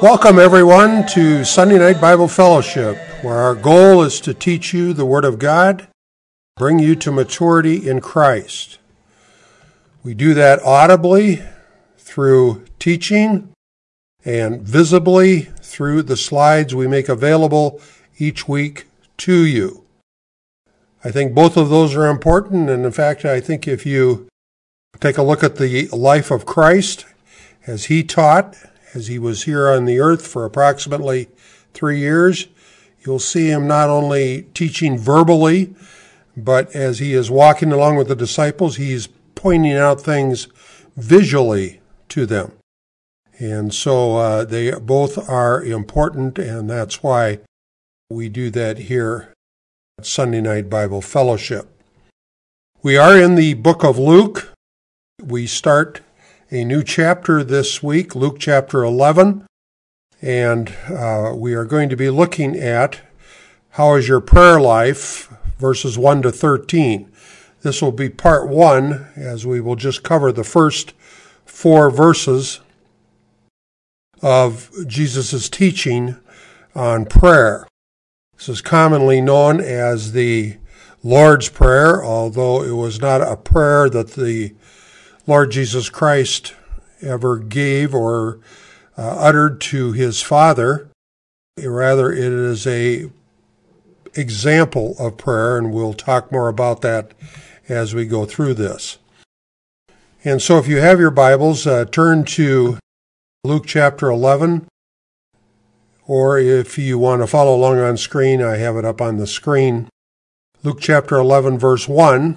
Welcome, everyone, to Sunday Night Bible Fellowship, where our goal is to teach you the Word of God, bring you to maturity in Christ. We do that audibly through teaching and visibly through the slides we make available each week to you. I think both of those are important, and in fact, I think if you take a look at the life of Christ as he taught, as he was here on the earth for approximately 3 years, you'll see him not only teaching verbally, but as he is walking along with the disciples, he's pointing out things visually to them. And so they both are important, and that's why we do that here at Sunday Night Bible Fellowship. We are in the book of Luke. We start a new chapter this week, Luke chapter 11, and we are going to be looking at how is your prayer life, verses 1 to 13. This will be part 1, as we will just cover the first 4 verses of Jesus' teaching on prayer. This is commonly known as the Lord's Prayer, although it was not a prayer that the Lord Jesus Christ ever gave or uttered to his Father. Rather, it is an example of prayer, and we'll talk more about that as we go through this. And so if you have your Bibles, turn to Luke chapter 11, or if you want to follow along on screen, I have it up on the screen. Luke chapter 11, verse 1.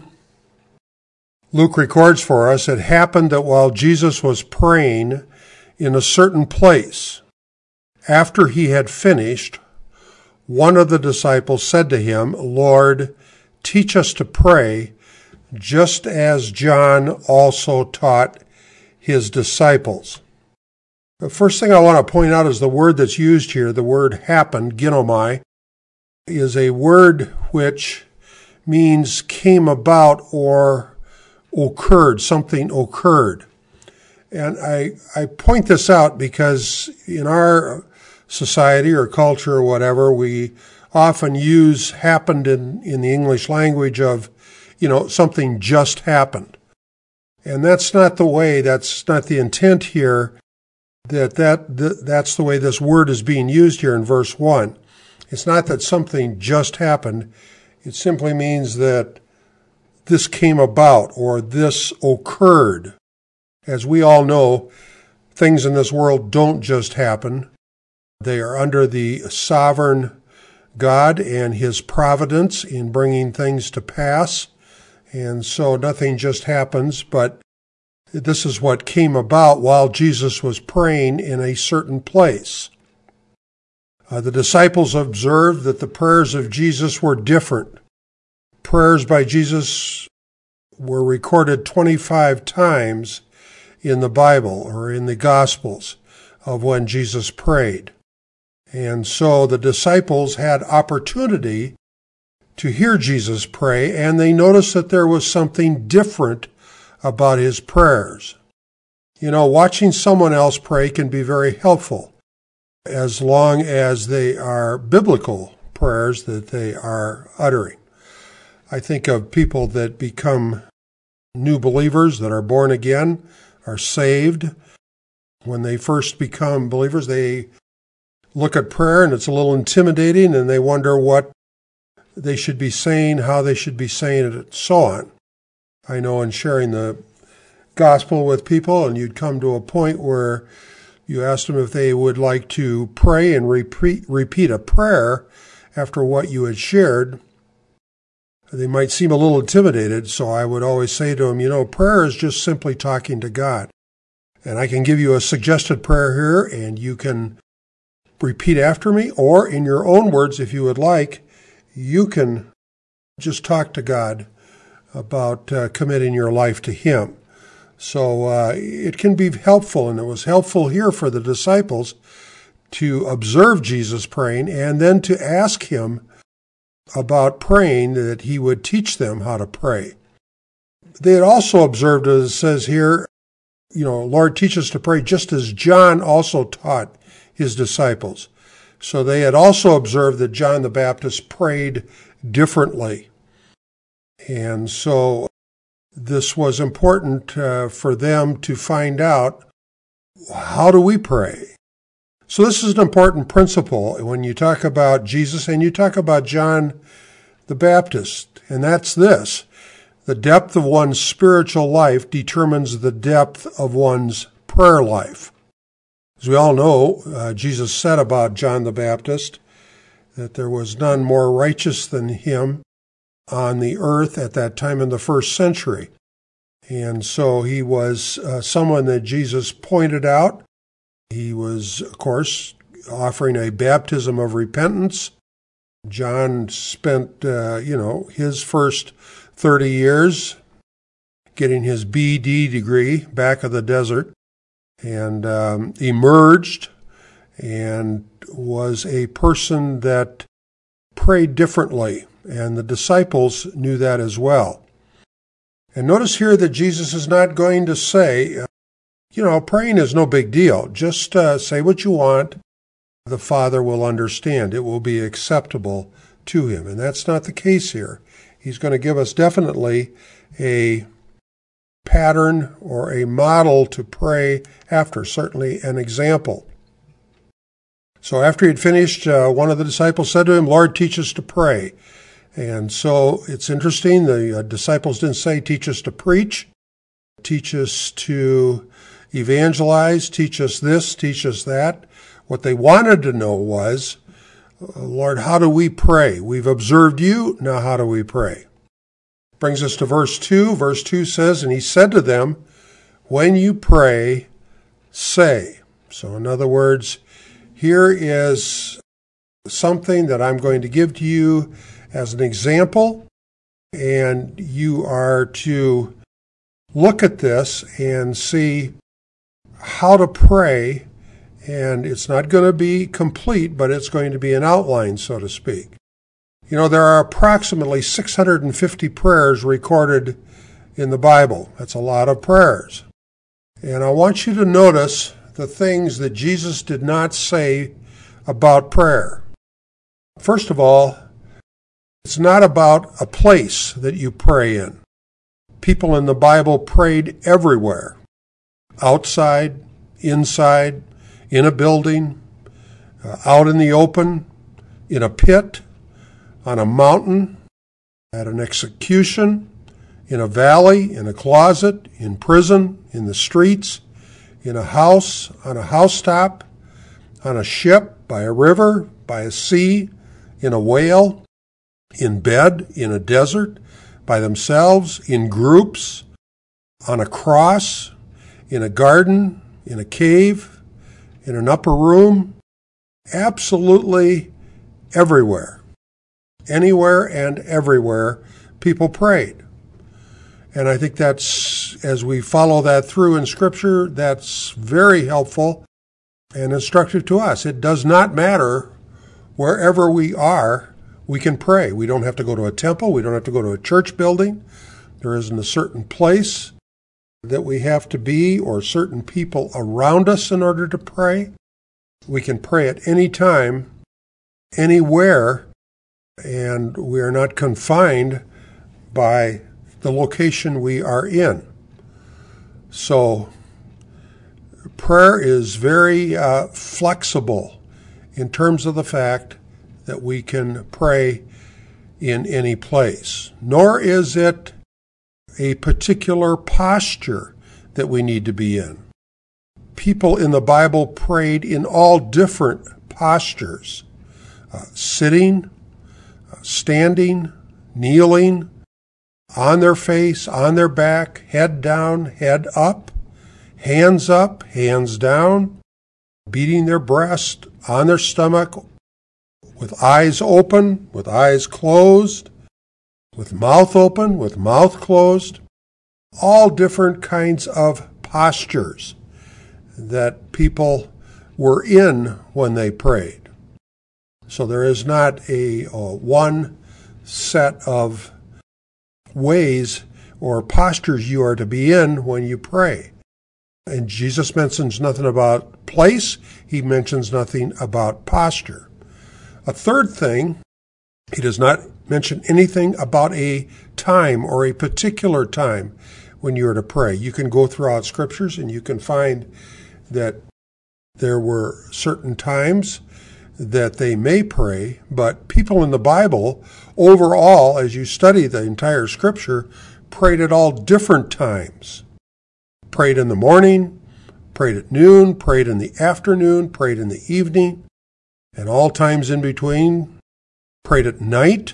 Luke records for us, it happened that while Jesus was praying in a certain place, after he had finished, one of the disciples said to him, "Lord, teach us to pray, just as John also taught his disciples." The first thing I want to point out is the word that's used here, the word happened, ginomai, is a word which means came about or occurred, something occurred. And I point this out because in our society or culture or whatever, we often use happened in the English language of, something just happened. And that's not the way, that's not the intent here, that's the way this word is being used here in verse 1. It's not that something just happened. It simply means that this came about or this occurred. As we all know, things in this world don't just happen. They are under the sovereign God and his providence in bringing things to pass. And so nothing just happens, but this is what came about while Jesus was praying in a certain place. The disciples observed that the prayers of Jesus were different. Prayers by Jesus were recorded 25 times in the Bible or in the Gospels of when Jesus prayed. And so the disciples had opportunity to hear Jesus pray, and they noticed that there was something different about his prayers. Watching someone else pray can be very helpful as long as they are biblical prayers that they are uttering. I think of people that become new believers, that are born again, are saved. When they first become believers, they look at prayer and it's a little intimidating and they wonder what they should be saying, how they should be saying it, and so on. I know in sharing the gospel with people, and you'd come to a point where you asked them if they would like to pray and repeat a prayer after what you had shared. They might seem a little intimidated, so I would always say to them, prayer is just simply talking to God. And I can give you a suggested prayer here, and you can repeat after me, or in your own words, if you would like, you can just talk to God about committing your life to him. So it can be helpful, and it was helpful here for the disciples to observe Jesus praying and then to ask him about praying, that he would teach them how to pray. They had also observed, as it says here, Lord, teach us to pray just as John also taught his disciples. So they had also observed that John the Baptist prayed differently. And so this was important for them to find out, how do we pray? So this is an important principle when you talk about Jesus and you talk about John the Baptist, and that's this: the depth of one's spiritual life determines the depth of one's prayer life. As we all know, Jesus said about John the Baptist that there was none more righteous than him on the earth at that time in the first century. And so he was someone that Jesus pointed out. He was, of course, offering a baptism of repentance. John spent, his first 30 years getting his BD degree back of the desert, and emerged and was a person that prayed differently, and the disciples knew that as well. And notice here that Jesus is not going to say, praying is no big deal. Just say what you want. The Father will understand. It will be acceptable to him. And that's not the case here. He's going to give us definitely a pattern or a model to pray after, certainly an example. So after he had finished, one of the disciples said to him, "Lord, teach us to pray." And so it's interesting, the disciples didn't say, "Teach us to preach, teach us to evangelize, teach us this, teach us that." What they wanted to know was, "Lord, how do we pray? We've observed you, now how do we pray?" Brings us to verse 2. Verse 2 says, "And he said to them, when you pray, say." So in other words, here is something that I'm going to give to you as an example, and you are to look at this and see how to pray, and it's not going to be complete, but it's going to be an outline, so to speak. There are approximately 650 prayers recorded in the Bible. That's a lot of prayers. And I want you to notice the things that Jesus did not say about prayer. First of all, it's not about a place that you pray in. People in the Bible prayed everywhere. Outside, inside, in a building, out in the open, in a pit, on a mountain, at an execution, in a valley, in a closet, in prison, in the streets, in a house, on a housetop, on a ship, by a river, by a sea, in a whale, in bed, in a desert, by themselves, in groups, on a cross, in a garden, in a cave, in an upper room, absolutely everywhere. Anywhere and everywhere, people prayed. And I think that's, as we follow that through in Scripture, that's very helpful and instructive to us. It does not matter wherever we are, we can pray. We don't have to go to a temple. We don't have to go to a church building. There isn't a certain place that we have to be or certain people around us in order to pray. We can pray at any time, anywhere, and we are not confined by the location we are in. So prayer is very flexible in terms of the fact that we can pray in any place. Nor is it a particular posture that we need to be in. People in the Bible prayed in all different postures. Sitting, standing, kneeling, on their face, on their back, head down, head up, hands down, beating their breast, on their stomach, with eyes open, with eyes closed, with mouth open, with mouth closed. All different kinds of postures that people were in when they prayed. So there is not a one set of ways or postures you are to be in when you pray. And Jesus mentions nothing about place. He mentions nothing about posture. A third thing, he does not mention anything about a time or a particular time when you are to pray. You can go throughout scriptures and you can find that there were certain times that they may pray, but people in the Bible, overall, as you study the entire scripture, prayed at all different times. Prayed in the morning, prayed at noon, prayed in the afternoon, prayed in the evening, and all times in between, prayed at night,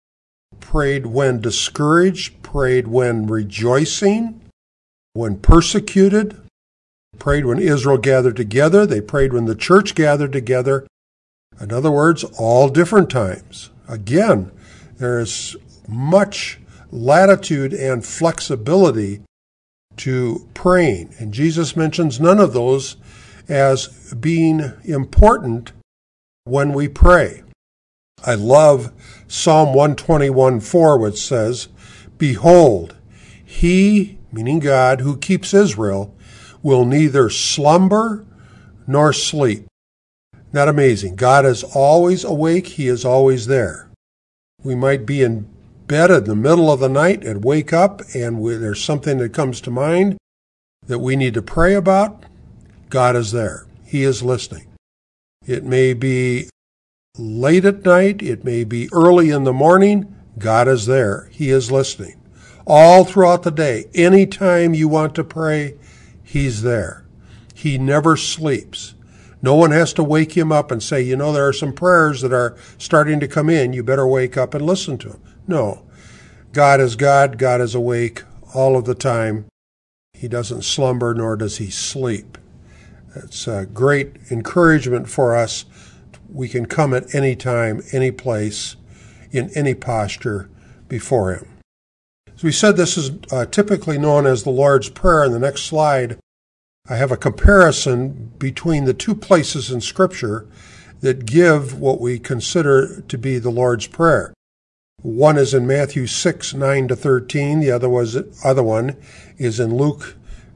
prayed when discouraged, prayed when rejoicing, when persecuted, prayed when Israel gathered together, they prayed when the church gathered together. In other words, all different times. Again, there is much latitude and flexibility to praying, and Jesus mentions none of those as being important when we pray. I love Psalm 121:4, which says, "Behold, he," meaning God, "who keeps Israel, will neither slumber nor sleep." Not amazing? God is always awake. He is always there. We might be in bed in the middle of the night and wake up and there's something that comes to mind that we need to pray about. God is there. He is listening. It may be late at night. It may be early in the morning. God is there. He is listening. All throughout the day, anytime you want to pray, He's there. He never sleeps. No one has to wake him up and say, there are some prayers that are starting to come in. You better wake up and listen to them. No. God is God. God is awake all of the time. He doesn't slumber, nor does he sleep. It's a great encouragement for us. We can come at any time, any place, in any posture before him. As we said, this is typically known as the Lord's Prayer. In the next slide, I have a comparison between the two places in Scripture that give what we consider to be the Lord's Prayer. One is in Matthew 6:9-13. The other one is in Luke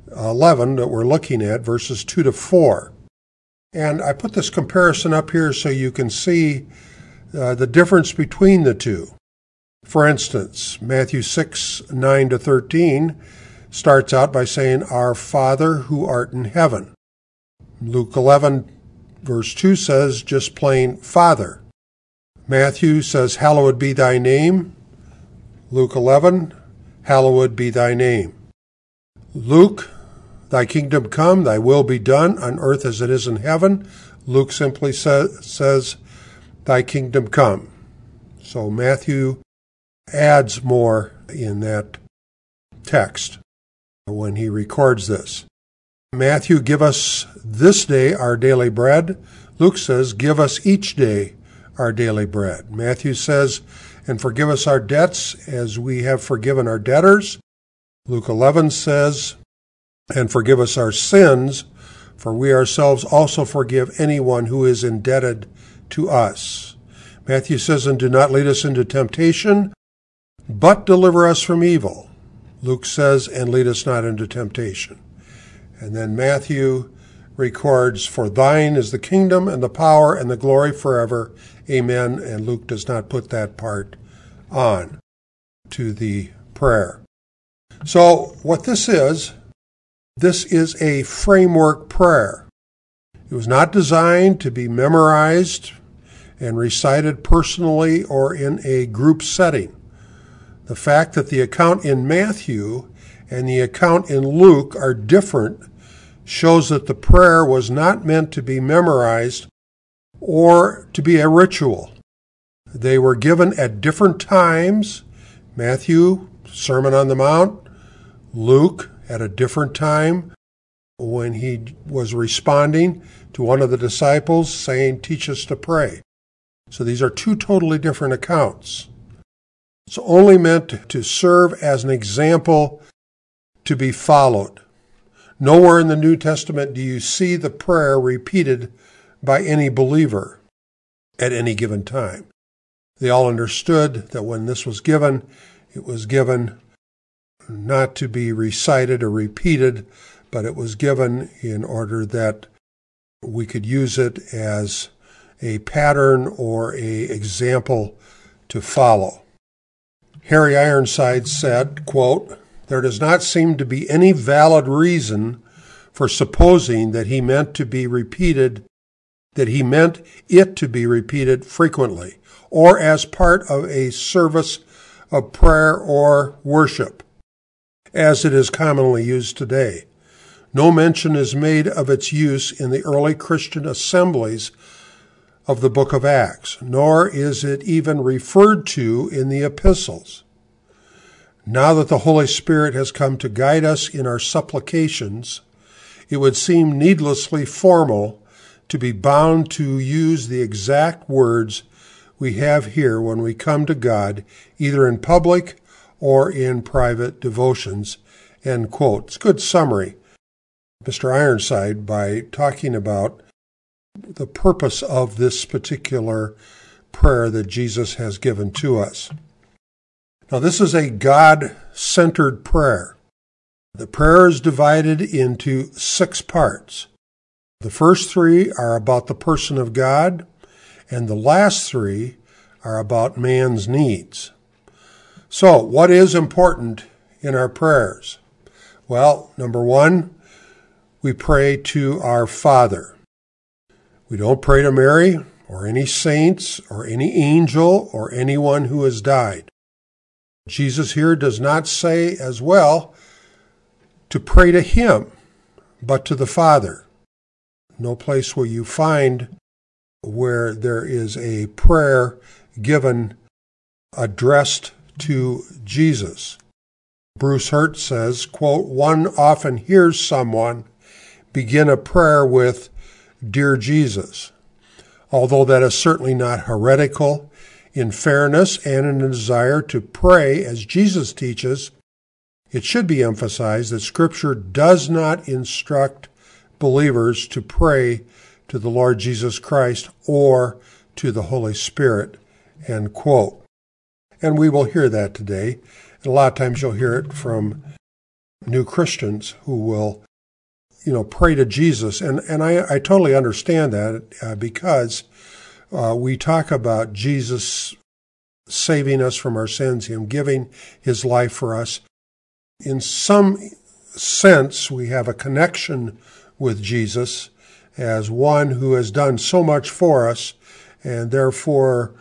11 that we're looking at, verses 2-4. And I put this comparison up here so you can see the difference between the two. For instance, Matthew 6:9-13 starts out by saying, "Our Father who art in heaven." Luke 11, verse 2 says just plain Father. Matthew says, "Hallowed be thy name." Luke 11, "Hallowed be thy name." Luke, "Thy kingdom come, thy will be done on earth as it is in heaven." Luke simply says, "Thy kingdom come." So Matthew adds more in that text when he records this. Matthew, "Give us this day our daily bread." Luke says, "Give us each day our daily bread." Matthew says, "And forgive us our debts as we have forgiven our debtors." Luke 11 says, "And forgive us our sins, for we ourselves also forgive anyone who is indebted to us." Matthew says, "And do not lead us into temptation, but deliver us from evil." Luke says, "And lead us not into temptation." And then Matthew records, "For thine is the kingdom and the power and the glory forever. Amen." And Luke does not put that part on to the prayer. So what this is a framework prayer. It was not designed to be memorized and recited personally or in a group setting. The fact that the account in Matthew and the account in Luke are different shows that the prayer was not meant to be memorized or to be a ritual. They were given at different times. Matthew, Sermon on the Mount. Luke, at a different time when he was responding to one of the disciples saying, "Teach us to pray." So these are two totally different accounts. It's only meant to serve as an example to be followed. Nowhere in the New Testament do you see the prayer repeated by any believer at any given time. They all understood that when this was given, it was given not to be recited or repeated, but it was given in order that we could use it as a pattern or an example to follow. Harry Ironside said, quote, "There does not seem to be any valid reason for supposing that he meant it to be repeated frequently, or as part of a service of prayer or worship, as it is commonly used today. No mention is made of its use in the early Christian assemblies of the book of Acts, nor is it even referred to in the epistles. Now that the Holy Spirit has come to guide us in our supplications, it would seem needlessly formal to be bound to use the exact words we have here when we come to God, either in public or in private devotions." End quote. It's a good summary, Mr. Ironside, by talking about the purpose of this particular prayer that Jesus has given to us. Now, this is a God-centered prayer. The prayer is divided into 6 parts. The first 3 are about the person of God, and the last 3 are about man's needs. So, what is important in our prayers? Well, number 1, we pray to our Father. We don't pray to Mary or any saints or any angel or anyone who has died. Jesus here does not say as well to pray to him, but to the Father. No place will you find where there is a prayer given addressed to Jesus. Bruce Hurt says, quote, "One often hears someone begin a prayer with, 'Dear Jesus.' Although that is certainly not heretical, in fairness and in a desire to pray as Jesus teaches, it should be emphasized that Scripture does not instruct believers to pray to the Lord Jesus Christ or to the Holy Spirit," end quote. And we will hear that today. And a lot of times you'll hear it from new Christians who will, pray to Jesus. And I totally understand that because we talk about Jesus saving us from our sins, him giving his life for us. In some sense, we have a connection with Jesus as one who has done so much for us, and therefore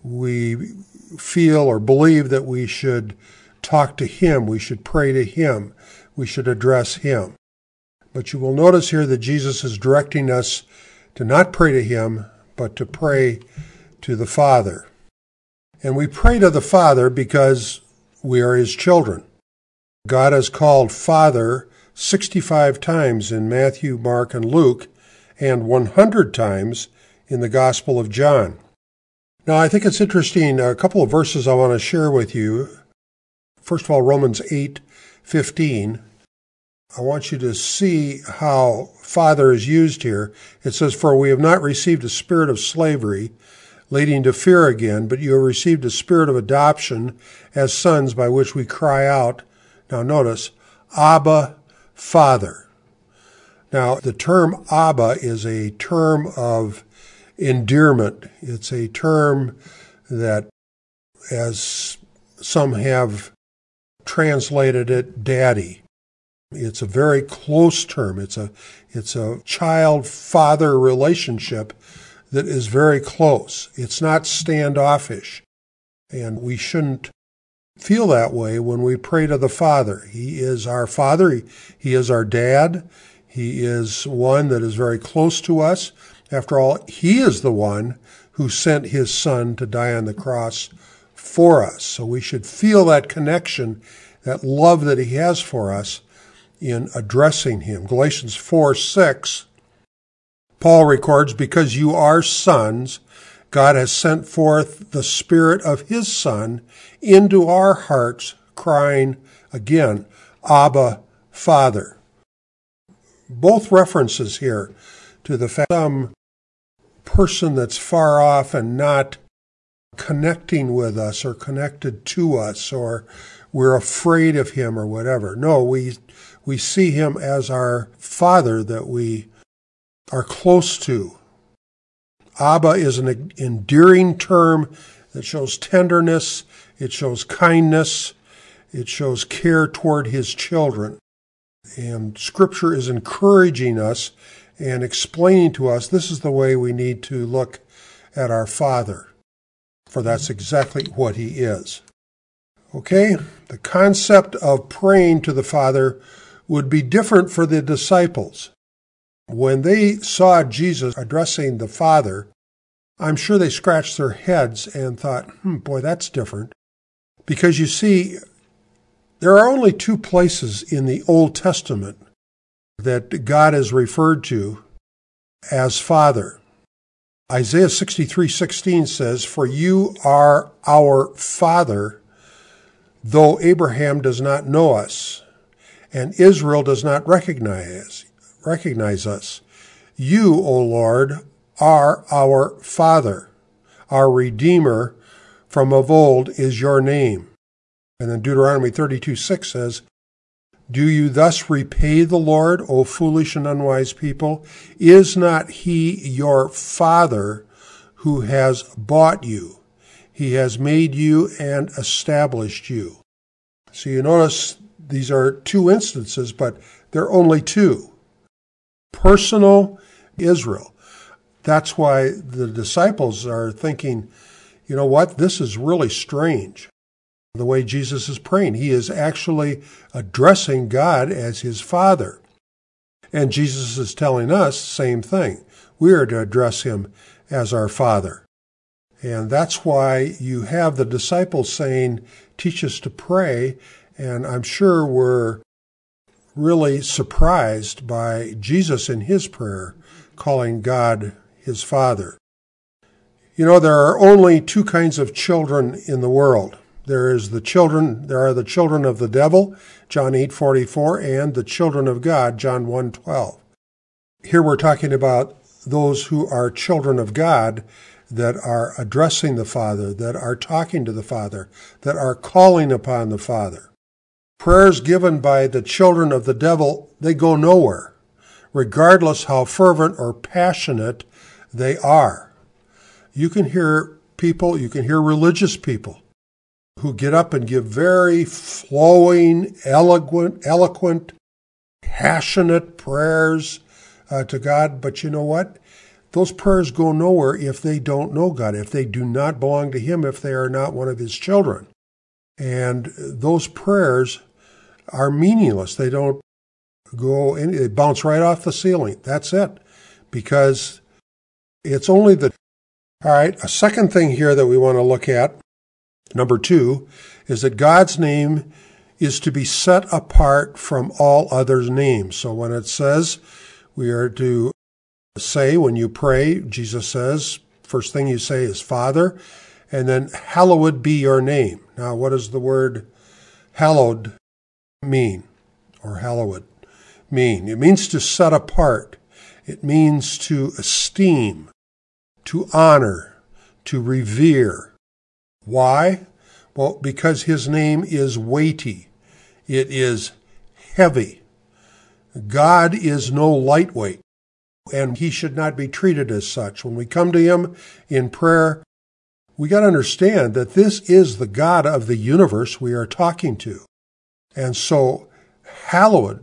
we feel or believe that we should talk to him, we should pray to him, we should address him. But you will notice here that Jesus is directing us to not pray to him, but to pray to the Father. And we pray to the Father because we are his children. God is called Father 65 times in Matthew, Mark, and Luke, and 100 times in the Gospel of John. Now, I think it's interesting, a couple of verses I want to share with you. First of all, Romans 8:15. I want you to see how Father is used here. It says, "For we have not received a spirit of slavery, leading to fear again, but you have received a spirit of adoption as sons, by which we cry out," now notice, "Abba, Father." Now, the term Abba is a term of endearment. It's a term that, as some have translated it, daddy. It's a very close term. It's a child-father relationship that is very close. It's not standoffish. And we shouldn't feel that way when we pray to the Father. He is our Father. He is our dad. He is one that is very close to us. After all, he is the one who sent his Son to die on the cross for us. So we should feel that connection, that love that he has for us in addressing him. Galatians 4:6, Paul records, "Because you are sons, God has sent forth the Spirit of his Son into our hearts, crying again, Abba, Father." Both references here to the fact that some person that's far off and not connecting with us or connected to us, or we're afraid of him or whatever. No, we We see him as our Father that we are close to. Abba is an endearing term that shows tenderness, it shows kindness, it shows care toward his children. And Scripture is encouraging us and explaining to us this is the way we need to look at our Father, for that's exactly what he is. Okay, the concept of praying to the Father would be different for the disciples. When they saw Jesus addressing the Father, I'm sure they scratched their heads and thought, boy, that's different. Because you see, there are only two places in the Old Testament that God is referred to as Father. Isaiah 63:16 says, "For you are our Father, though Abraham does not know us, and Israel does not recognize us. You, O Lord, are our Father. Our Redeemer from of old is your name." And then Deuteronomy 32:6 says, "Do you thus repay the Lord, O foolish and unwise people? Is not he your Father who has bought you? He has made you and established you." So you notice these are two instances, but they're only two. Personal Israel. That's why the disciples are thinking, you know what, this is really strange. The way Jesus is praying, he is actually addressing God as his Father. And Jesus is telling us the same thing. We are to address him as our Father. And that's why you have the disciples saying, teach us to pray. And I'm sure we're really surprised by Jesus in his prayer, calling God his Father. You know, there are only two kinds of children in the world. There are the children of the devil, John 8:44, and the children of God, John 1:12. Here we're talking about those who are children of God that are addressing the Father, that are talking to the Father, that are calling upon the Father. Prayers given by the children of the devil, they go nowhere, regardless how fervent or passionate they are. You can hear religious people who get up and give very flowing, eloquent, passionate prayers to God. But you know what? Those prayers go nowhere if they don't know God, if they do not belong to him, if they are not one of his children. And those prayers are meaningless. They don't go in, they bounce right off the ceiling. That's it. Because it's only all right, a second thing here that we want to look at, number 2, is that God's name is to be set apart from all other names. So when it says we are to say, when you pray, Jesus says, first thing you say is Father, and then hallowed be your name. Now, what does the word hallowed mean, or hallowed mean? It means to set apart. It means to esteem, to honor, to revere. Why? Well, because his name is weighty. It is heavy. God is no lightweight, and he should not be treated as such. When we come to him in prayer, we got to understand that this is the God of the universe we are talking to. And so, hallowed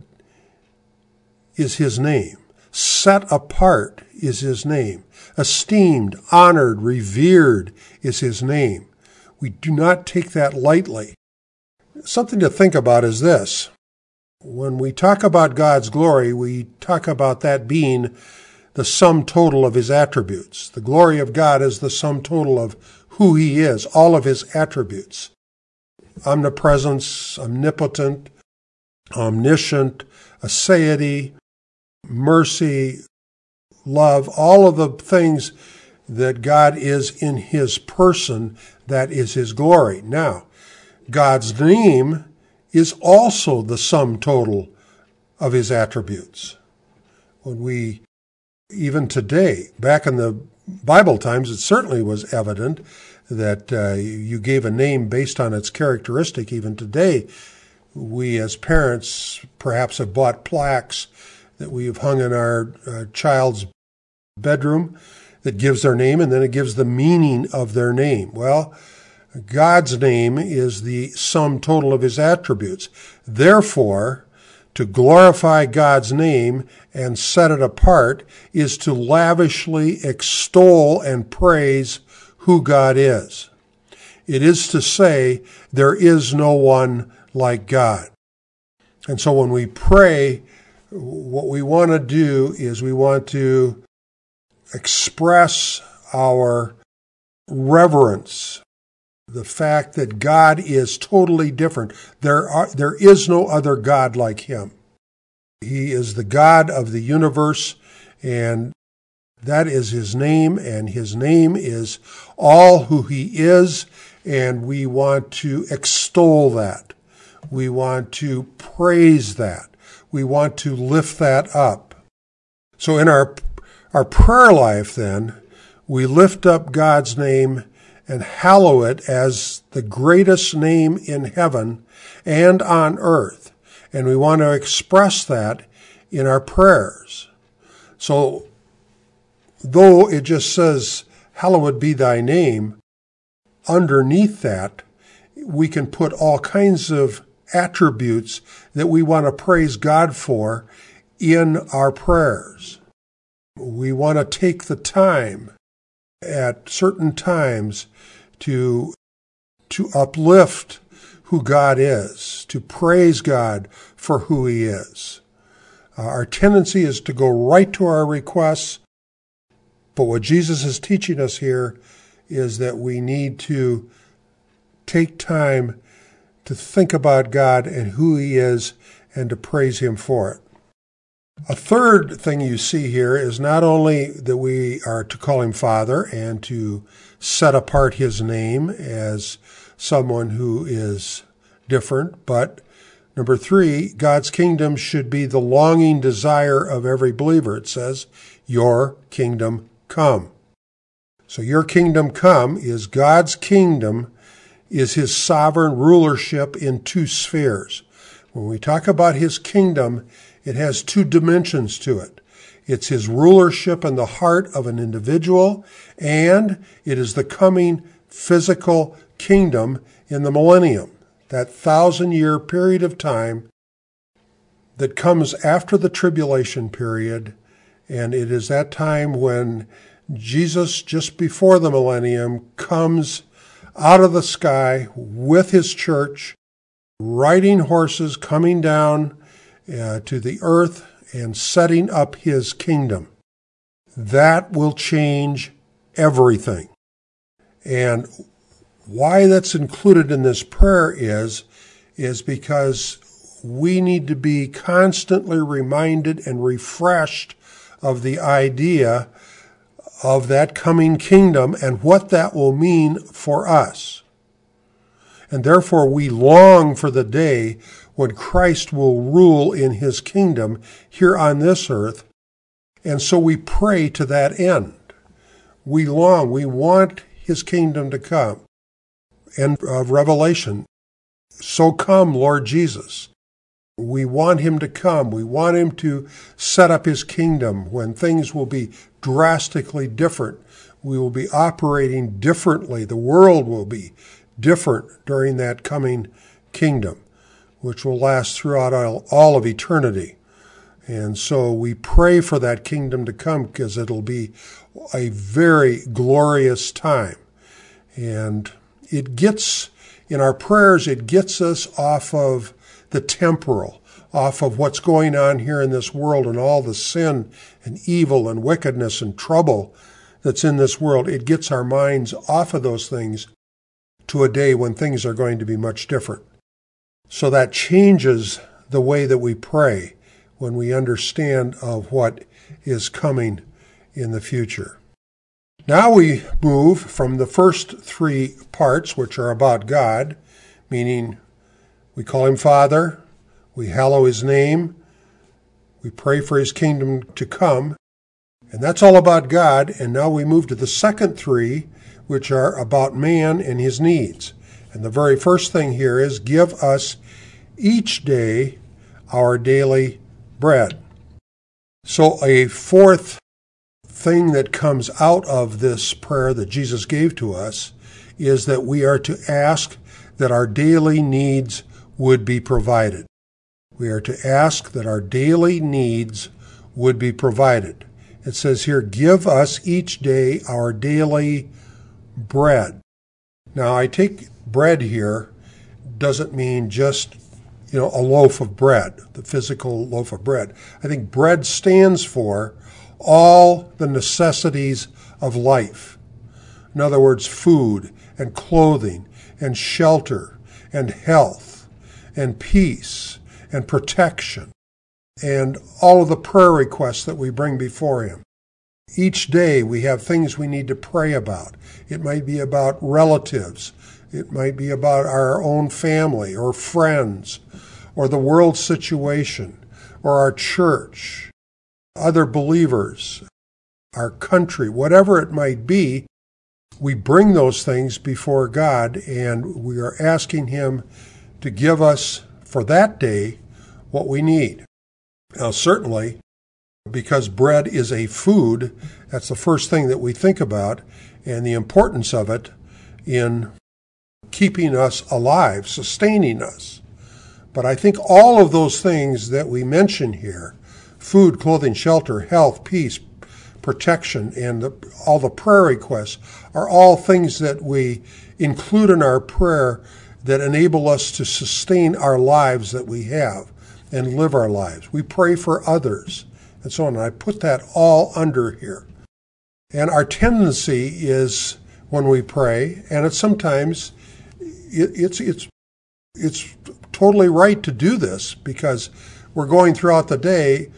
is his name. Set apart is his name. Esteemed, honored, revered is his name. We do not take that lightly. Something to think about is this. When we talk about God's glory, we talk about that being the sum total of his attributes. The glory of God is the sum total of who he is, all of his attributes. Omnipresence, omnipotent, omniscient, aseity, mercy, love, all of the things that God is in his person, that is his glory. Now, God's name is also the sum total of his attributes. When we, even today, back in the Bible times, it certainly was evident that you gave a name based on its characteristic. Even today, We as parents perhaps have bought plaques that we've hung in our child's bedroom that gives their name, and then it gives the meaning of their name. Well, God's name is the sum total of his attributes. Therefore, to glorify God's name and set it apart is to lavishly extol and praise who God is. It is to say, there is no one like God. And so when we pray, what we want to do is we want to express our reverence, the fact that God is totally different. There is no other God like him. He is the God of the universe, and that is his name, and his name is all who he is, and we want to extol that. We want to praise that. We want to lift that up. So in our prayer life then, we lift up God's name and hallow it as the greatest name in heaven and on earth. And we want to express that in our prayers. So, though it just says, hallowed be thy name, underneath that, we can put all kinds of attributes that we want to praise God for in our prayers. We want to take the time at certain times to uplift who God is, to praise God for who he is. Our tendency is to go right to our requests, but what Jesus is teaching us here is that we need to take time to think about God and who he is and to praise him for it. A third thing you see here is not only that we are to call him Father and to set apart his name as someone who is different, but number 3, God's kingdom should be the longing desire of every believer. It says, your kingdom come. So your kingdom come is God's kingdom, is his sovereign rulership in 2 spheres. When we talk about his kingdom, it has 2 dimensions to it. It's his rulership in the heart of an individual, and it is the coming physical kingdom in the millennium, that 1,000-year period of time that comes after the tribulation period, and it is that time when Jesus, just before the millennium, comes out of the sky with his church, riding horses, coming down to the earth and setting up his kingdom. That will change everything. And why that's included in this prayer is because we need to be constantly reminded and refreshed of the idea of that coming kingdom and what that will mean for us. And therefore we long for the day when Christ will rule in his kingdom here on this earth. And so we pray to that end. We want his kingdom to come. End of Revelation. So come, Lord Jesus. We want him to come. We want him to set up his kingdom when things will be drastically different. We will be operating differently. The world will be different during that coming kingdom, which will last throughout all of eternity. And so we pray for that kingdom to come because it'll be a very glorious time. And in our prayers, it gets us off of the temporal, off of what's going on here in this world and all the sin and evil and wickedness and trouble that's in this world. It gets our minds off of those things to a day when things are going to be much different. So that changes the way that we pray when we understand of what is coming in the future. Now we move from the first 3 parts, which are about God, meaning we call him Father, we hallow his name, we pray for his kingdom to come, and that's all about God. And now we move to the second 3, which are about man and his needs. And the very first thing here is give us each day our daily bread. So a fourth thing that comes out of this prayer that Jesus gave to us is that we are to ask that our daily needs would be provided. We are to ask that our daily needs would be provided. It says here, give us each day our daily bread. Now, I take bread here doesn't mean just, a loaf of bread, the physical loaf of bread. I think bread stands for all the necessities of life. In other words, food and clothing and shelter and health and peace and protection and all of the prayer requests that we bring before Him. Each day we have things we need to pray about. It might be about relatives. It might be about our own family or friends or the world situation or our church, other believers, our country, whatever it might be. We bring those things before God, and we are asking Him to give us for that day what we need. Now, certainly, because bread is a food, that's the first thing that we think about, and the importance of it in keeping us alive, sustaining us. But I think all of those things that we mention here, food, clothing, shelter, health, peace, protection, and all the prayer requests, are all things that we include in our prayer that enable us to sustain our lives that we have and live our lives. We pray for others and so on. And I put that all under here. And our tendency is when we pray, and it's sometimes it's totally right to do this because we're going throughout the day,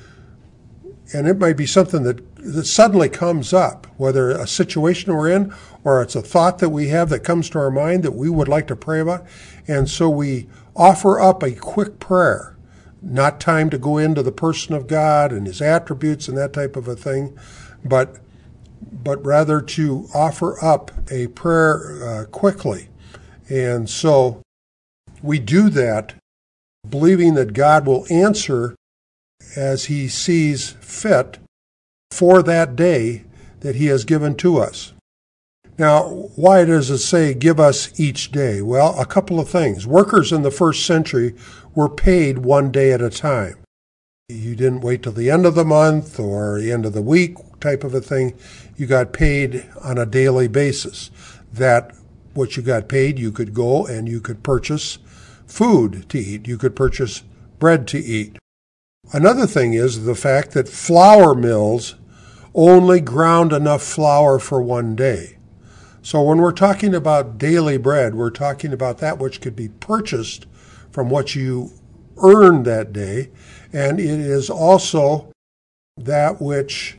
and it might be something that suddenly comes up, whether a situation we're in or it's a thought that we have that comes to our mind that we would like to pray about. And so we offer up a quick prayer, not time to go into the person of God and His attributes and that type of a thing, but rather to offer up a prayer quickly. And so we do that believing that God will answer as He sees fit for that day that He has given to us. Now, why does it say, give us each day? Well, a couple of things. Workers in the first century were paid one day at a time. You didn't wait till the end of the month or the end of the week type of a thing. You got paid on a daily basis. That what you got paid, you could go and you could purchase food to eat. You could purchase bread to eat. Another thing is the fact that flour mills only ground enough flour for one day. So when we're talking about daily bread, we're talking about that which could be purchased from what you earned that day, and it is also that which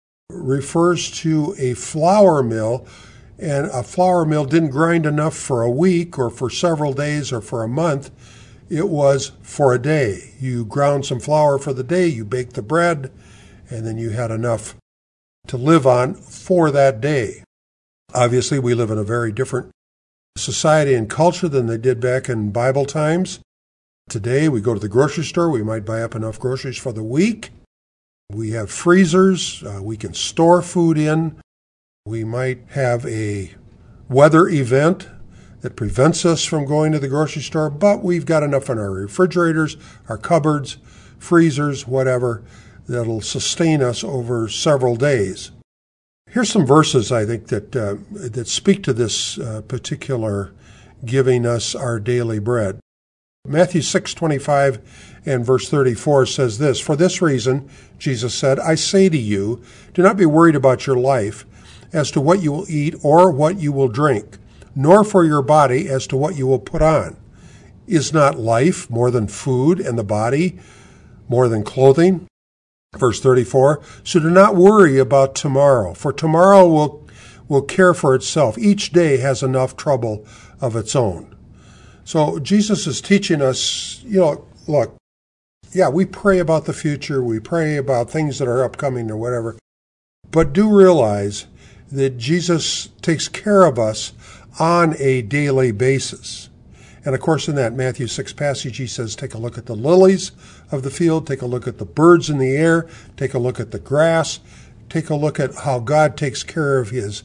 refers to a flour mill, and a flour mill didn't grind enough for a week or for several days or for a month. It was for a day. You ground some flour for the day, you baked the bread, and then you had enough to live on for that day. Obviously, we live in a very different society and culture than they did back in Bible times. Today, we go to the grocery store, we might buy up enough groceries for the week. We have freezers, we can store food in. We might have a weather event that prevents us from going to the grocery store, but we've got enough in our refrigerators, our cupboards, freezers, whatever, that'll sustain us over several days. Here's some verses, I think, that speak to this particular giving us our daily bread. Matthew 6:25 and verse 34 says this, "For this reason, Jesus said, I say to you, do not be worried about your life as to what you will eat or what you will drink, nor for your body as to what you will put on. Is not life more than food, and the body more than clothing?" Verse 34, "So do not worry about tomorrow, for tomorrow will care for itself. Each day has enough trouble of its own." So Jesus is teaching us, look, yeah, we pray about the future, we pray about things that are upcoming or whatever, but do realize that Jesus takes care of us on a daily basis. And of course, in that Matthew 6 passage, he says, take a look at the lilies of the field, take a look at the birds in the air, take a look at the grass, take a look at how God takes care of his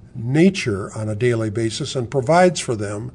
nature on a daily basis and provides for them.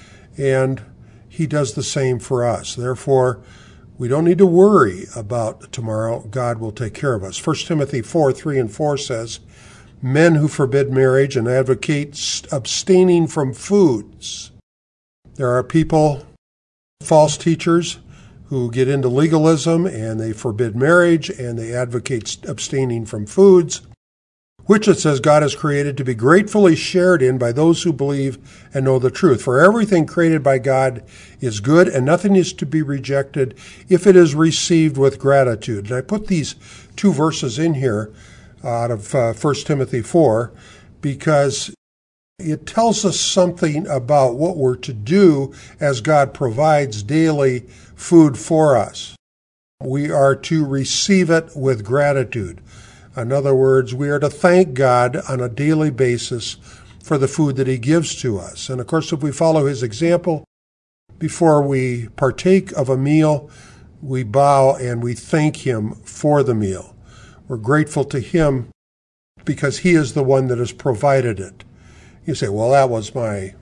And he does the same for us. Therefore, we don't need to worry about tomorrow. God will take care of us. 1 Timothy 4:3-4 says, men who forbid marriage and advocate abstaining from foods. There are people, false teachers, who get into legalism and they forbid marriage and they advocate abstaining from foods, which it says God has created to be gratefully shared in by those who believe and know the truth. For everything created by God is good, and nothing is to be rejected if it is received with gratitude. And I put these two verses in here out of 1 Timothy 4 because it tells us something about what we're to do as God provides daily food for us. We are to receive it with gratitude. In other words, we are to thank God on a daily basis for the food that he gives to us. And of course, if we follow his example, before we partake of a meal, we bow and we thank him for the meal. We're grateful to him because he is the one that has provided it. You say, well, that was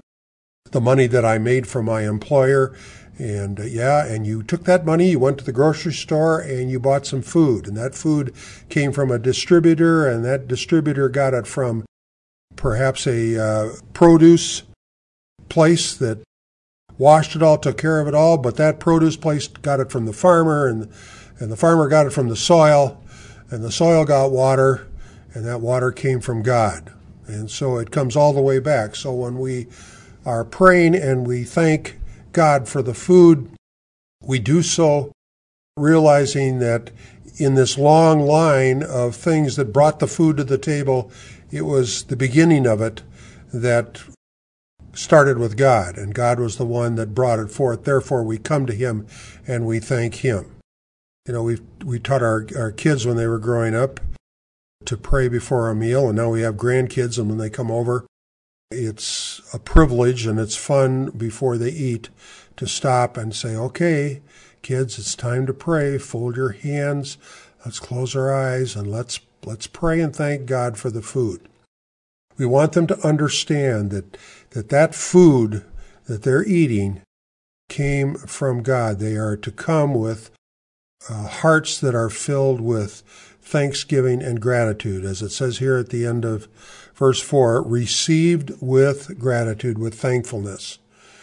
the money that I made from my employer. And and you took that money, you went to the grocery store and you bought some food. And that food came from a distributor, and that distributor got it from perhaps a produce place that washed it all, took care of it all. But that produce place got it from the farmer, and the farmer got it from the soil, and the soil got water, and that water came from God. And so it comes all the way back. So when we are praying and we thank God for the food, we do so realizing that in this long line of things that brought the food to the table, it was the beginning of it that started with God, and God was the one that brought it forth. Therefore, we come to him and we thank him. You know, we taught our kids when they were growing up to pray before a meal, and now we have grandkids, and when they come over, it's a privilege and it's fun before they eat to stop and say, okay, kids, it's time to pray. Fold your hands. Let's close our eyes and let's pray and thank God for the food. We want them to understand that food that they're eating came from God. They are to come with hearts that are filled with thanksgiving and gratitude. As it says here at the end of verse 4, received with gratitude, with thankfulness.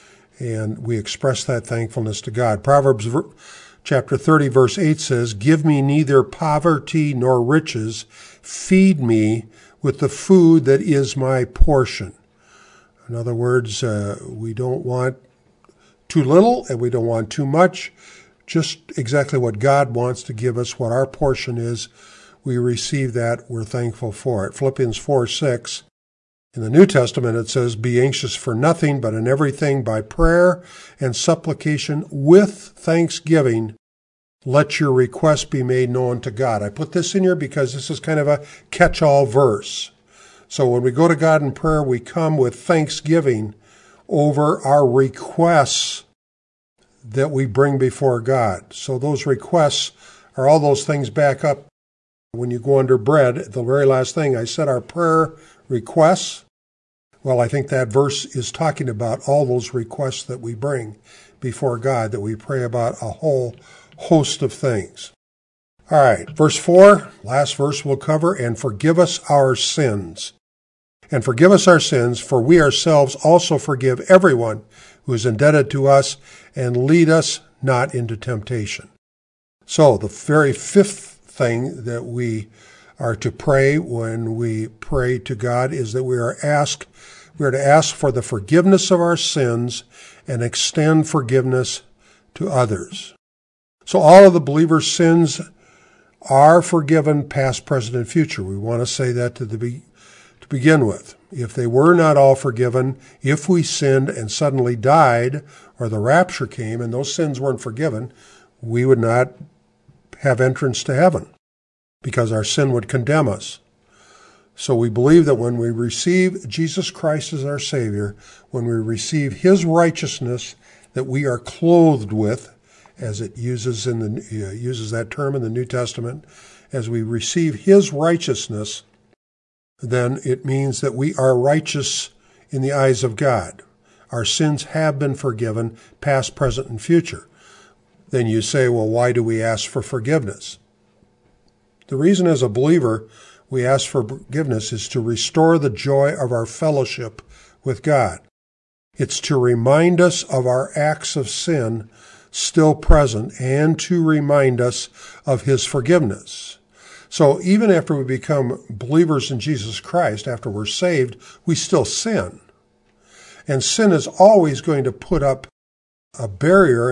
And we express that thankfulness to God. Proverbs chapter 30, verse 8 says, give me neither poverty nor riches. Feed me with the food that is my portion. In other words, we don't want too little and we don't want too much. Just exactly what God wants to give us, what our portion is. We receive that. We're thankful for it. Philippians 4:6. In the New Testament, it says, be anxious for nothing, but in everything by prayer and supplication with thanksgiving, let your requests be made known to God. I put this in here because this is kind of a catch-all verse. So when we go to God in prayer, we come with thanksgiving over our requests that we bring before God. So those requests are all those things back up. When you go under bread, the very last thing, I said our prayer requests. Well, I think that verse is talking about all those requests that we bring before God, that we pray about a whole host of things. All right, verse 4, last verse we'll cover, and forgive us our sins. And forgive us our sins, for we ourselves also forgive everyone who is indebted to us, and lead us not into temptation. So the very fifth thing that we are to pray when we pray to God is that we are to ask for the forgiveness of our sins and extend forgiveness to others. So all of the believer's sins are forgiven, past, present, and future. We want to say that to begin with. If they were not all forgiven, if we sinned and suddenly died, or the rapture came and those sins weren't forgiven, we would not have entrance to heaven because our sin would condemn us. So we believe that when we receive Jesus Christ as our Savior, when we receive his righteousness that we are clothed with, as it uses that term in the New Testament, as we receive his righteousness, then it means that we are righteous in the eyes of God. Our sins have been forgiven, past, present, and future. Then you say, well, why do we ask for forgiveness? The reason as a believer we ask for forgiveness is to restore the joy of our fellowship with God. It's to remind us of our acts of sin still present and to remind us of his forgiveness. So even after we become believers in Jesus Christ, after we're saved, we still sin. And sin is always going to put up a barrier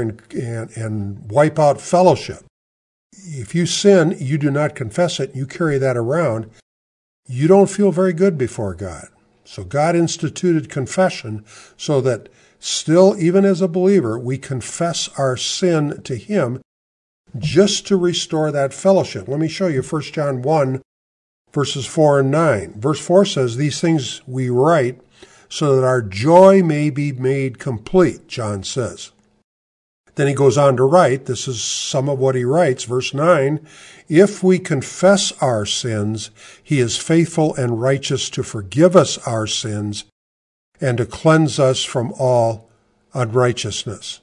and wipe out fellowship. If you sin, you do not confess it, you carry that around, you don't feel very good before God. So God instituted confession so that still, even as a believer, we confess our sin to him just to restore that fellowship. Let me show you 1 John 1, verses 4 and 9. Verse 4 says, "These things we write so that our joy may be made complete," John says. Then he goes on to write, this is some of what he writes, verse 9, "If we confess our sins, he is faithful and righteous to forgive us our sins and to cleanse us from all unrighteousness."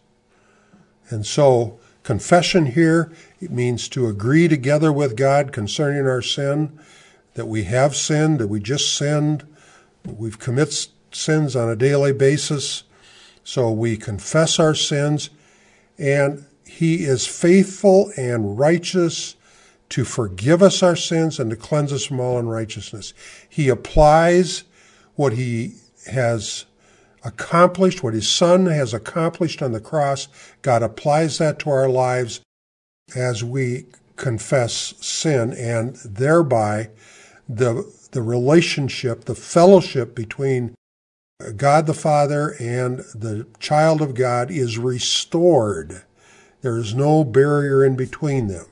And so, confession here, it means to agree together with God concerning our sin, that we have sinned, that we just sinned, we've committed sins on a daily basis. So we confess our sins, and he is faithful and righteous to forgive us our sins and to cleanse us from all unrighteousness. He applies what he has accomplished, what his Son has accomplished on the cross. God applies that to our lives as we confess sin, and thereby the relationship, the fellowship between God the Father and the child of God is restored. There is no barrier in between them.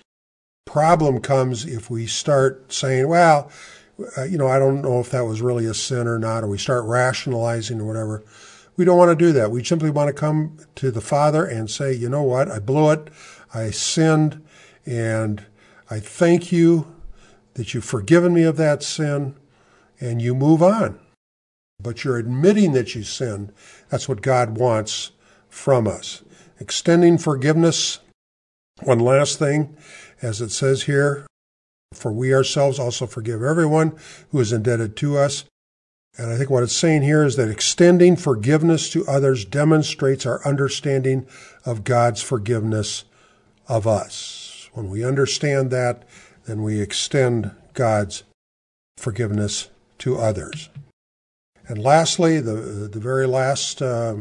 Problem comes if we start saying, well, I don't know if that was really a sin or not, or we start rationalizing or whatever. We don't want to do that. We simply want to come to the Father and say, you know what, I blew it, I sinned, and I thank you that you've forgiven me of that sin, and you move on. But you're admitting that you sinned. That's what God wants from us. Extending forgiveness. One last thing, as it says here, "For we ourselves also forgive everyone who is indebted to us." And I think what it's saying here is that extending forgiveness to others demonstrates our understanding of God's forgiveness of us. When we understand that, then we extend God's forgiveness to others. And lastly, the very last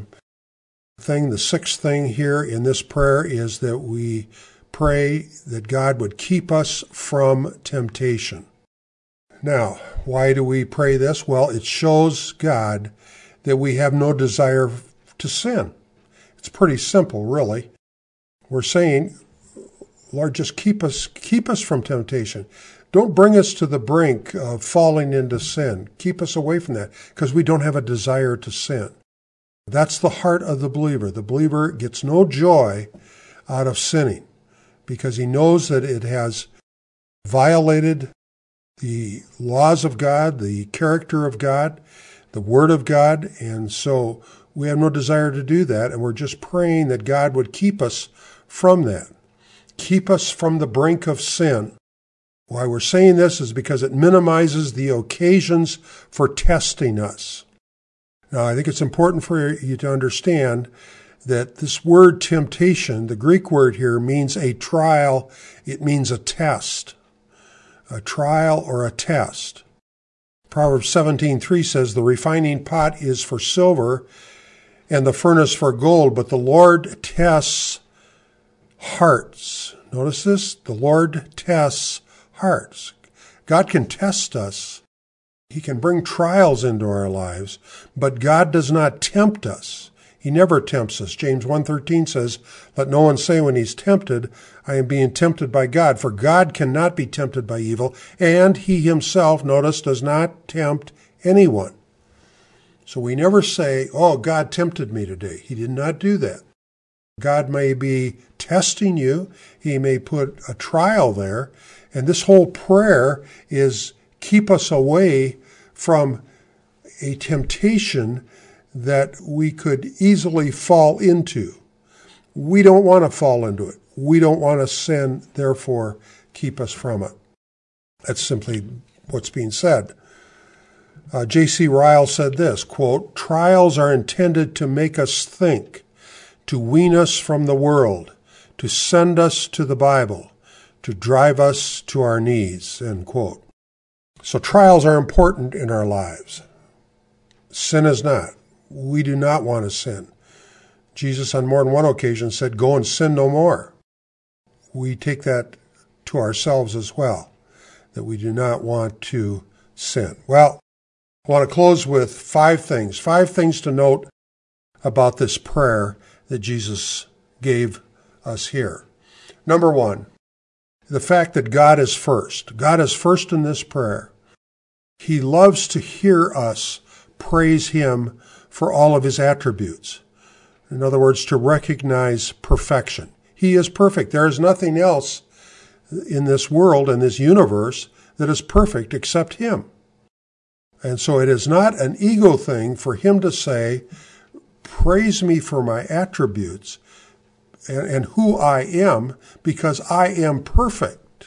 thing, the sixth thing here in this prayer is that we pray that God would keep us from temptation. Now, why do we pray this? Well, it shows God that we have no desire to sin. It's pretty simple, really. We're saying, Lord, just keep us from temptation. Don't bring us to the brink of falling into sin. Keep us away from that, because we don't have a desire to sin. That's the heart of the believer. The believer gets no joy out of sinning, because he knows that it has violated the laws of God, the character of God, the Word of God, and so we have no desire to do that, and we're just praying that God would keep us from that. Keep us from the brink of sin. Why we're saying this is because it minimizes the occasions for testing us. Now, I think it's important for you to understand that this word temptation, the Greek word here, means a trial. It means a test. A trial or a test. Proverbs 17:3 says, "The refining pot is for silver and the furnace for gold, but the Lord tests hearts." Notice this, the Lord tests hearts. God can test us. He can bring trials into our lives, but God does not tempt us. He never tempts us. James 1:13 says, "Let no one say when he's tempted, I am being tempted by God, for God cannot be tempted by evil, and he himself, notice, does not tempt anyone." So we never say, oh, God tempted me today. He did not do that. God may be testing you. He may put a trial there. And this whole prayer is keep us away from a temptation that we could easily fall into. We don't want to fall into it. We don't want to sin, therefore keep us from it. That's simply what's being said. J.C. Ryle said this, quote, trials are intended to make us think, to wean us from the world, to send us to the Bible, to drive us to our knees, end quote. So trials are important in our lives. Sin is not. We do not want to sin. Jesus on more than one occasion said, go and sin no more. We take that to ourselves as well, that we do not want to sin. Well, I want to close with five things to note about this prayer that Jesus gave us here. Number one, the fact that God is first. God is first in this prayer. He loves to hear us praise Him for all of His attributes. In other words, to recognize perfection. He is perfect. There is nothing else in this world, in this universe, that is perfect except Him. And so it is not an ego thing for Him to say, praise me for my attributes and who I am, because I am perfect.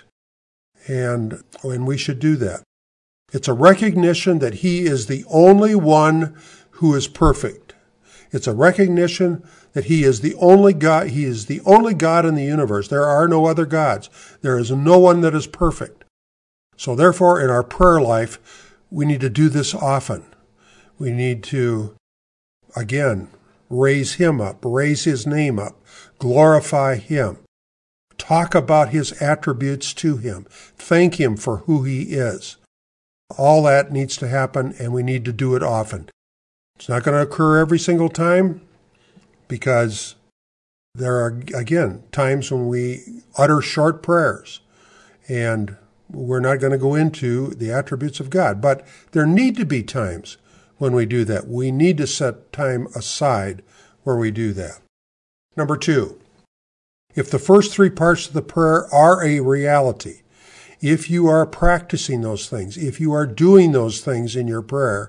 And we should do that. It's a recognition that He is the only one who is perfect. It's a recognition that He is the only God. He is the only God in the universe. There are no other gods. There is no one that is perfect. So therefore, in our prayer life, we need to do this often. We need to, again, raise Him up, raise His name up, glorify Him, talk about His attributes to Him, thank Him for who He is. All that needs to happen, and we need to do it often. It's not going to occur every single time, because there are, again, times when we utter short prayers, and we're not going to go into the attributes of God. But there need to be times when we do that. We need to set time aside where we do that. Number two, if the first three parts of the prayer are a reality, if you are practicing those things, if you are doing those things in your prayer,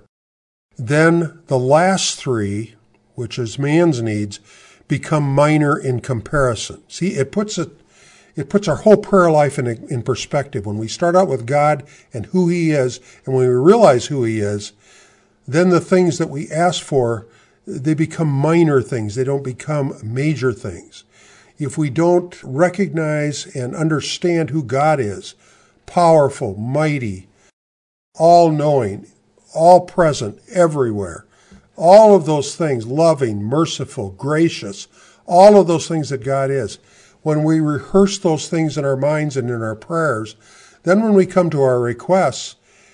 then the last three, which is man's needs, become minor in comparison. See, it puts our whole prayer life in perspective. When we start out with God and who He is, and when we realize who He is, then the things that we ask for, they become minor things. They don't become major things. If we don't recognize and understand who God is, powerful, mighty, all-knowing, all-present, everywhere, all of those things, loving, merciful, gracious, all of those things that God is, when we rehearse those things in our minds and in our prayers, then when we come to our requests,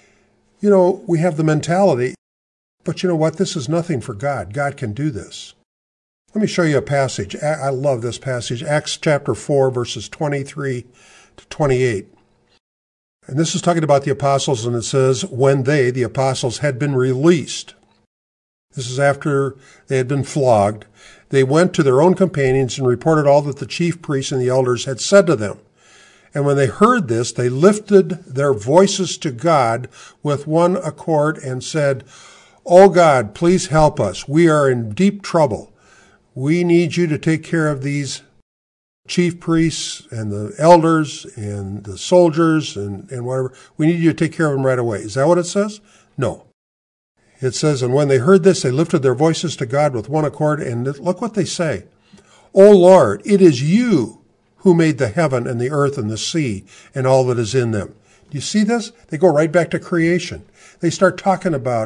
we have the mentality, but you know what? This is nothing for God. God can do this. Let me show you a passage. I love this passage. Acts chapter 4, verses 23 to 28. And this is talking about the apostles, and it says, when they, the apostles, had been released. This is after they had been flogged. They went to their own companions and reported all that the chief priests and the elders had said to them. And when they heard this, they lifted their voices to God with one accord and said, "O God, please help us. We are in deep trouble. We need you to take care of these chief priests and the elders and the soldiers and whatever. We need you to take care of them right away." Is that what it says? No. It says, and when they heard this, they lifted their voices to God with one accord, and look what they say. "O Lord, it is you who made the heaven and the earth and the sea and all that is in them." Do you see this? They go right back to creation. They start talking about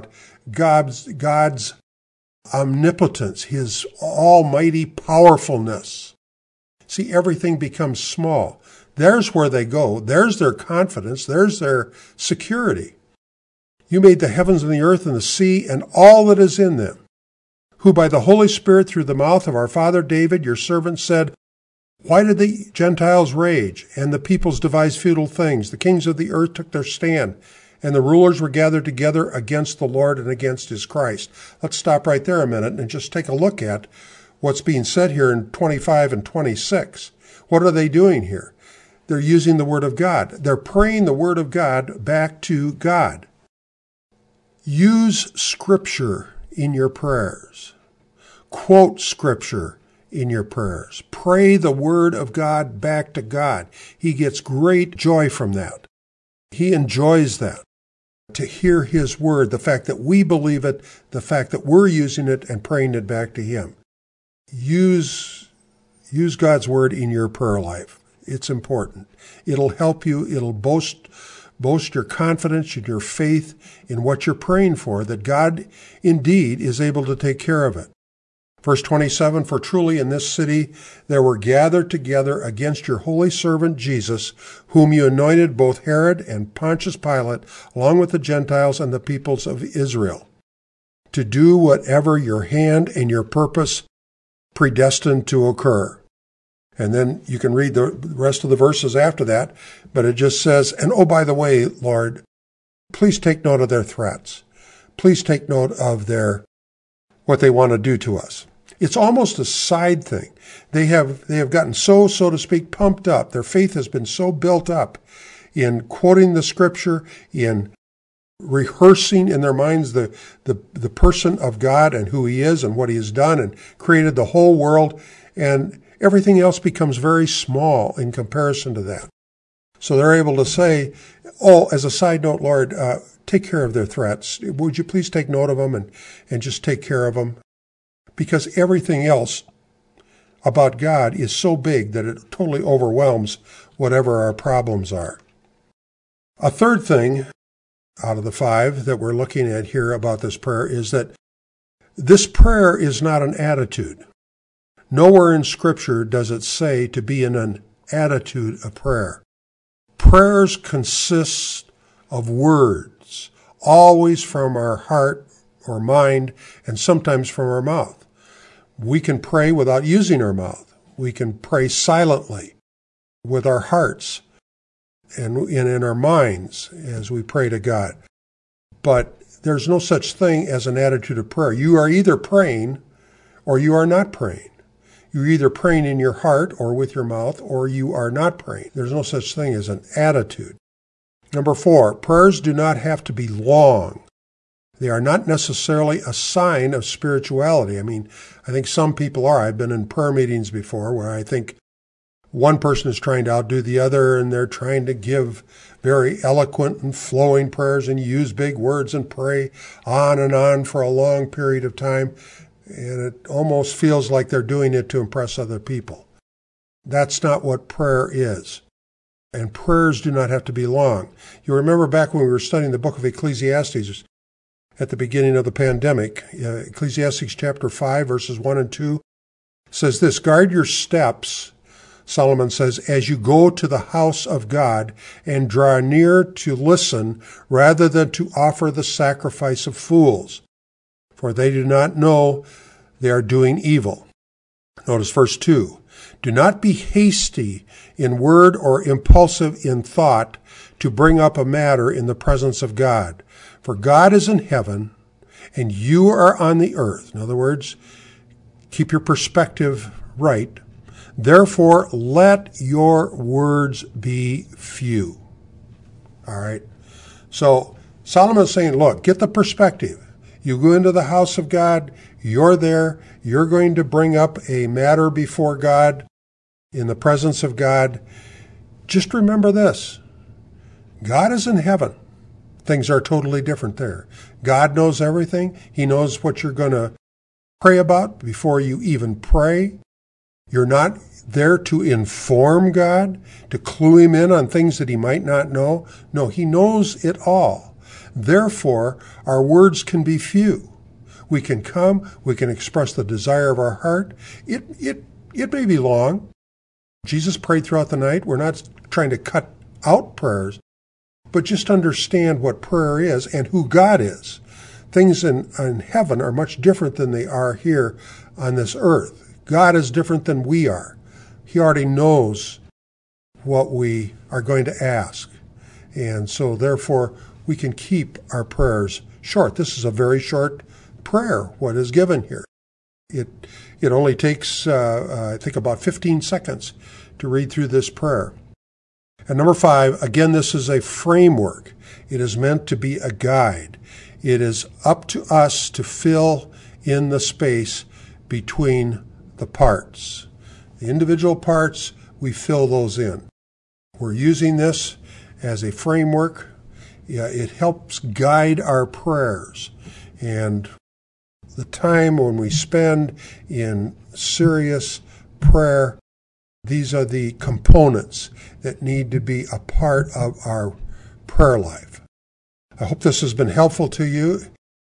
God's omnipotence, His almighty powerfulness. See, everything becomes small. There's where they go. There's their confidence. There's their security. You made the heavens and the earth and the sea and all that is in them, who by the Holy Spirit through the mouth of our father David, your servant, said, "Why did the Gentiles rage and the peoples devise futile things? The kings of the earth took their stand, and the rulers were gathered together against the Lord and against his Christ. Let's stop right there a minute and just take a look at what's being said here in 25 and 26. What are they doing here? They're using the Word of God. They're praying the Word of God back to God. Use Scripture in your prayers. Quote Scripture in your prayers. Pray the Word of God back to God. He gets great joy from that. He enjoys that. To hear His Word, the fact that we believe it, the fact that we're using it and praying it back to Him. Use God's Word in your prayer life. It's important. It'll help you. It'll boast your confidence and your faith in what you're praying for, that God indeed is able to take care of it. Verse 27, for truly in this city there were gathered together against your holy servant Jesus, whom you anointed, both Herod and Pontius Pilate, along with the Gentiles and the peoples of Israel, to do whatever your hand and your purpose predestined to occur. And then you can read the rest of the verses after that, but it just says, and oh, by the way, Lord, please take note of their threats. Please take note of what they want to do to us. It's almost a side thing. They have gotten so to speak, pumped up. Their faith has been so built up in quoting the Scripture, in rehearsing in their minds the person of God and who He is and what He has done and created the whole world, and everything else becomes very small in comparison to that. So they're able to say, oh, as a side note, Lord, take care of their threats. Would you please take note of them and just take care of them? Because everything else about God is so big that it totally overwhelms whatever our problems are. A third thing out of the 5 that we're looking at here about this prayer is that this prayer is not an attitude. Nowhere in Scripture does it say to be in an attitude of prayer. Prayers consist of words, always from our heart or mind, and sometimes from our mouth. We can pray without using our mouth. We can pray silently with our hearts and in our minds as we pray to God. But there's no such thing as an attitude of prayer. You are either praying or you are not praying. You're either praying in your heart or with your mouth, or you are not praying. There's no such thing as an attitude. Number 4, prayers do not have to be long. They are not necessarily a sign of spirituality. I think some people are. I've been in prayer meetings before where I think one person is trying to outdo the other, and they're trying to give very eloquent and flowing prayers and use big words and pray on and on for a long period of time. And it almost feels like they're doing it to impress other people. That's not what prayer is. And prayers do not have to be long. You remember back when we were studying the book of Ecclesiastes at the beginning of the pandemic, Ecclesiastes chapter 5, verses 1 and 2 says this, guard your steps, Solomon says, as you go to the house of God and draw near to listen rather than to offer the sacrifice of fools. For they do not know they are doing evil. Notice verse 2. Do not be hasty in word or impulsive in thought to bring up a matter in the presence of God. For God is in heaven and you are on the earth. In other words, keep your perspective right. Therefore, let your words be few. All right. So Solomon's saying, look, get the perspective. You go into the house of God, you're there, you're going to bring up a matter before God, in the presence of God. Just remember this, God is in heaven. Things are totally different there. God knows everything. He knows what you're going to pray about before you even pray. You're not there to inform God, to clue Him in on things that He might not know. No, He knows it all. Therefore, our words can be few. We can come, we can express the desire of our heart. It may be long. Jesus prayed throughout the night. We're not trying to cut out prayers, but just understand what prayer is and who God is. Things in heaven are much different than they are here on this earth. God is different than we are. He already knows what we are going to ask. And so therefore, we can keep our prayers short. This is a very short prayer, what is given here. It only takes, I think, about 15 seconds to read through this prayer. And number 5, again, this is a framework. It is meant to be a guide. It is up to us to fill in the space between the parts. The individual parts, we fill those in. We're using this as a framework. It helps guide our prayers. And the time when we spend in serious prayer, these are the components that need to be a part of our prayer life. I hope this has been helpful to you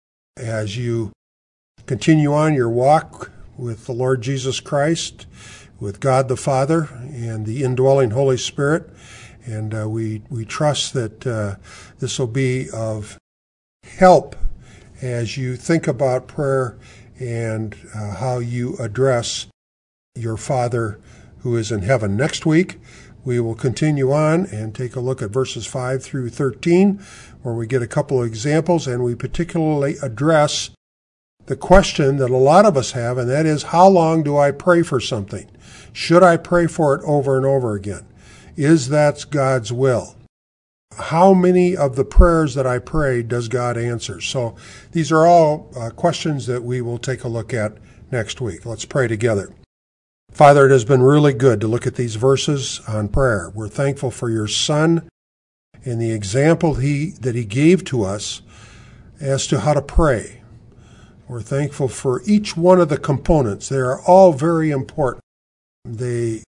as you continue on your walk with the Lord Jesus Christ, with God the Father, and the indwelling Holy Spirit. And we trust that this will be of help as you think about prayer and how you address your Father who is in heaven. Next week, we will continue on and take a look at verses 5 through 13, where we get a couple of examples, and we particularly address the question that a lot of us have, and that is, how long do I pray for something? Should I pray for it over and over again? Is that God's will? How many of the prayers that I pray does God answer? So these are all questions that we will take a look at next week. Let's pray together. Father, it has been really good to look at these verses on prayer. We're thankful for your Son and the example that he gave to us as to how to pray. We're thankful for each one of the components. They are all very important. They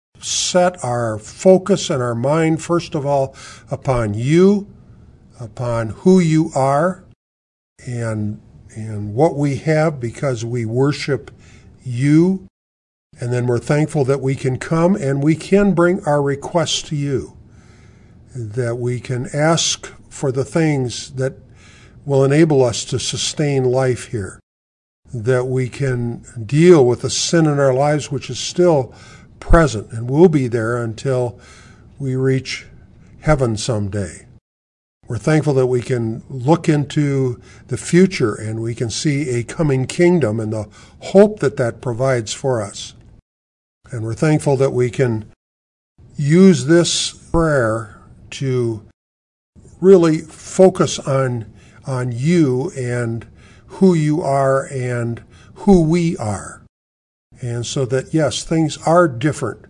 set our focus and our mind, first of all, upon you, upon who you are, and what we have because we worship you. And then we're thankful that we can come and we can bring our requests to you, that we can ask for the things that will enable us to sustain life here, that we can deal with the sin in our lives which is still present and will be there until we reach heaven someday. We're thankful that we can look into the future and we can see a coming kingdom and the hope that that provides for us. And we're thankful that we can use this prayer to really focus on you and who you are and who we are. And so that, yes, things are different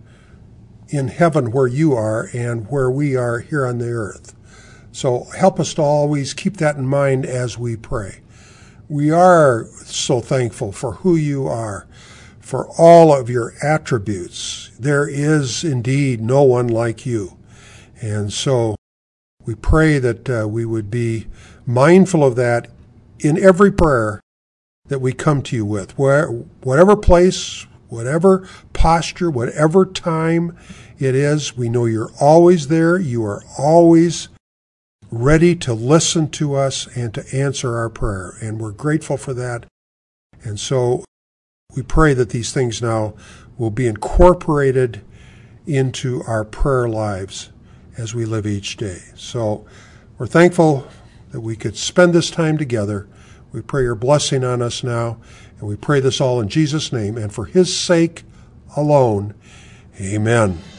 in heaven where you are and where we are here on the earth. So help us to always keep that in mind as we pray. We are so thankful for who you are, for all of your attributes. There is indeed no one like you. And so we pray that we would be mindful of that in every prayer that we come to you with, whatever place, whatever posture, whatever time it is. We know you're always there. You are always ready to listen to us and to answer our prayer. And we're grateful for that. And so we pray that these things now will be incorporated into our prayer lives as we live each day. So we're thankful that we could spend this time together. We pray your blessing on us now, and we pray this all in Jesus' name and for his sake alone. Amen.